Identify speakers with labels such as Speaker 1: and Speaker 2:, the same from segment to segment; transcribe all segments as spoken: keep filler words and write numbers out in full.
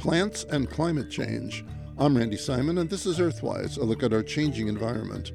Speaker 1: Plants and Climate Change. I'm Randy Simon, and this is Earthwise, a look at our changing environment.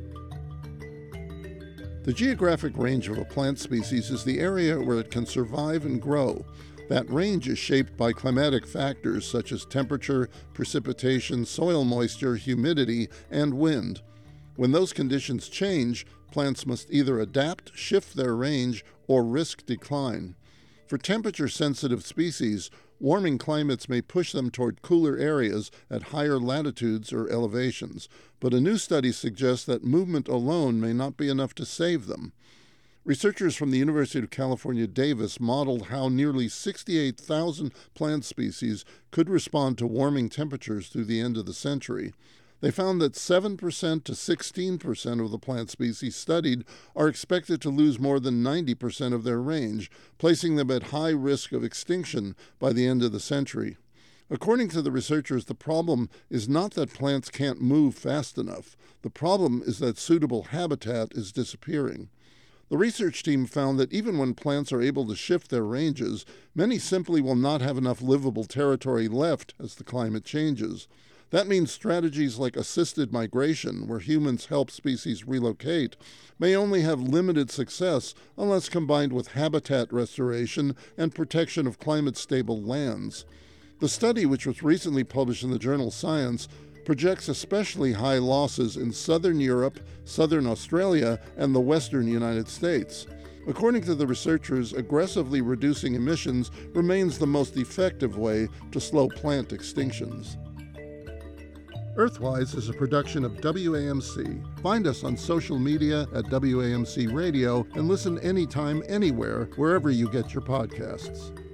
Speaker 1: The geographic range of a plant species is the area where it can survive and grow. That range is shaped by climatic factors such as temperature, precipitation, soil moisture, humidity, and wind. When those conditions change, plants must either adapt, shift their range, or risk decline. For temperature-sensitive species, warming climates may push them toward cooler areas at higher latitudes or elevations, but a new study suggests that movement alone may not be enough to save them. Researchers from the University of California, Davis modeled how nearly sixty-eight thousand plant species could respond to warming temperatures through the end of the century. They found that seven percent to sixteen percent of the plant species studied are expected to lose more than ninety percent of their range, placing them at high risk of extinction by the end of the century. According to the researchers, the problem is not that plants can't move fast enough. The problem is that suitable habitat is disappearing. The research team found that even when plants are able to shift their ranges, many simply will not have enough livable territory left as the climate changes. That means strategies like assisted migration, where humans help species relocate, may only have limited success unless combined with habitat restoration and protection of climate-stable lands. The study, which was recently published in the journal Science, projects especially high losses in southern Europe, southern Australia, and the western United States. According to the researchers, aggressively reducing emissions remains the most effective way to slow plant extinctions. Earthwise is a production of W A M C. Find us on social media at W A M C Radio and listen anytime, anywhere, wherever you get your podcasts.